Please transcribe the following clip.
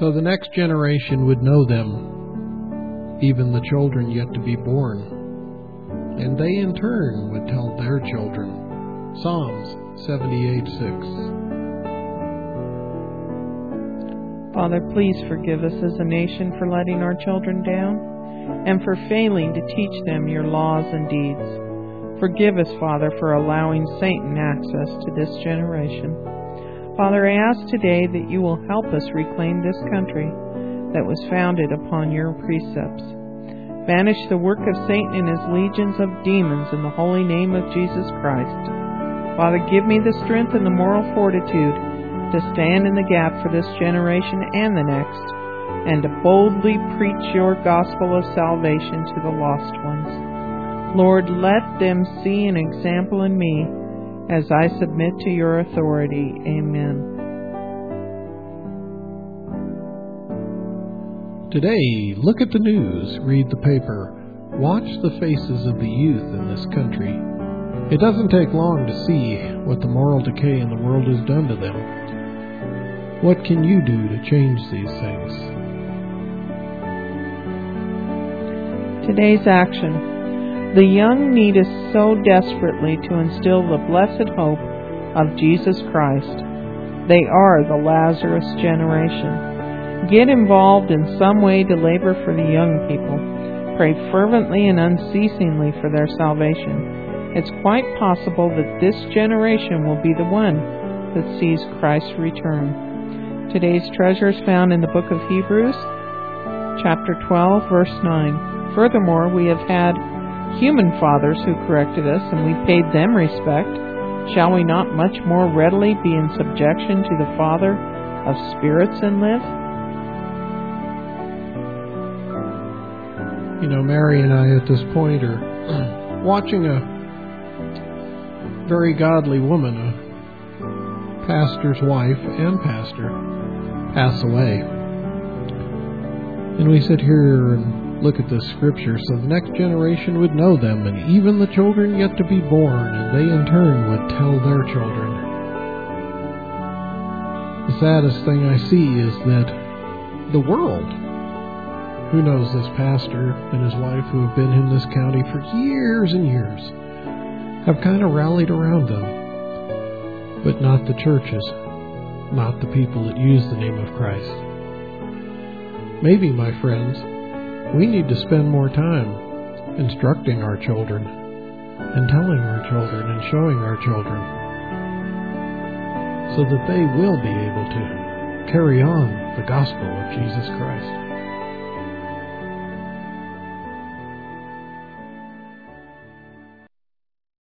so the next generation would know them, even the children yet to be born, and they in turn would tell their children. Psalms 78:6. Father, please forgive us as a nation for letting our children down and for failing to teach them your laws and deeds. Forgive us, Father, for allowing Satan access to this generation. Father, I ask today that you will help us reclaim this country that was founded upon your precepts. Banish the work of Satan and his legions of demons in the holy name of Jesus Christ. Father, give me the strength and the moral fortitude to stand in the gap for this generation and the next, and to boldly preach your gospel of salvation to the lost ones. Lord, let them see an example in me as I submit to your authority. Amen. Today, look at the news, read the paper, watch the faces of the youth in this country. It doesn't take long to see what the moral decay in the world has done to them. What can you do to change these things? Today's action. The young need us so desperately to instill the blessed hope of Jesus Christ. They are the Lazarus generation. Get involved in some way to labor for the young people. Pray fervently and unceasingly for their salvation. It's quite possible that this generation will be the one that sees Christ's return. Today's treasure is found in the book of Hebrews, chapter 12, verse 9. Furthermore, we have had human fathers who corrected us, and we paid them respect. Shall we not much more readily be in subjection to the Father of spirits and live? You know, Mary and I at this point are watching a very godly woman, a pastor's wife and pastor, pass away. And we sit here and look at this scripture, so the next generation would know them, and even the children yet to be born, and they in turn would tell their children. The saddest thing I see is that the world, who knows this pastor and his wife who have been in this county for years and years, have kind of rallied around them, but not the churches, not the people that use the name of Christ. Maybe, my friends, we need to spend more time instructing our children and telling our children and showing our children so that they will be able to carry on the gospel of Jesus Christ.